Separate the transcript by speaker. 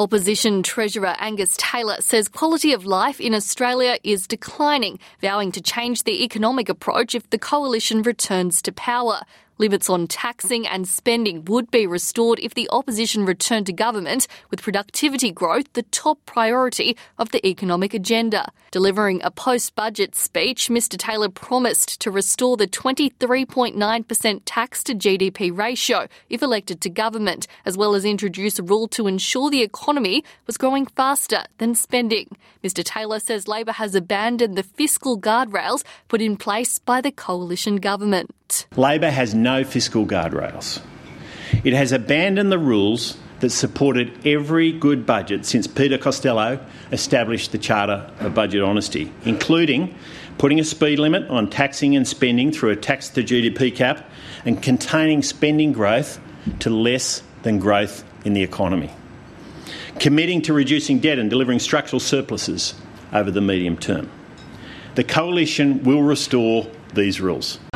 Speaker 1: Opposition Treasurer Angus Taylor says quality of life in Australia is declining, vowing to change the economic approach if the coalition returns to power. Limits on taxing and spending would be restored if the opposition returned to government, with productivity growth the top priority of the economic agenda. Delivering a post-budget speech, Mr Taylor promised to restore the 23.9% tax to GDP ratio if elected to government, as well as introduce a rule to ensure the economy was growing faster than spending. Mr Taylor says Labor has abandoned the fiscal guardrails put in place by the coalition government.
Speaker 2: Labor has no fiscal guardrails. It has abandoned the rules that supported every good budget since Peter Costello established the Charter of Budget Honesty, including putting a speed limit on taxing and spending through a tax to GDP cap and containing spending growth to less than growth in the economy, committing to reducing debt and delivering structural surpluses over the medium term. The coalition will restore these rules.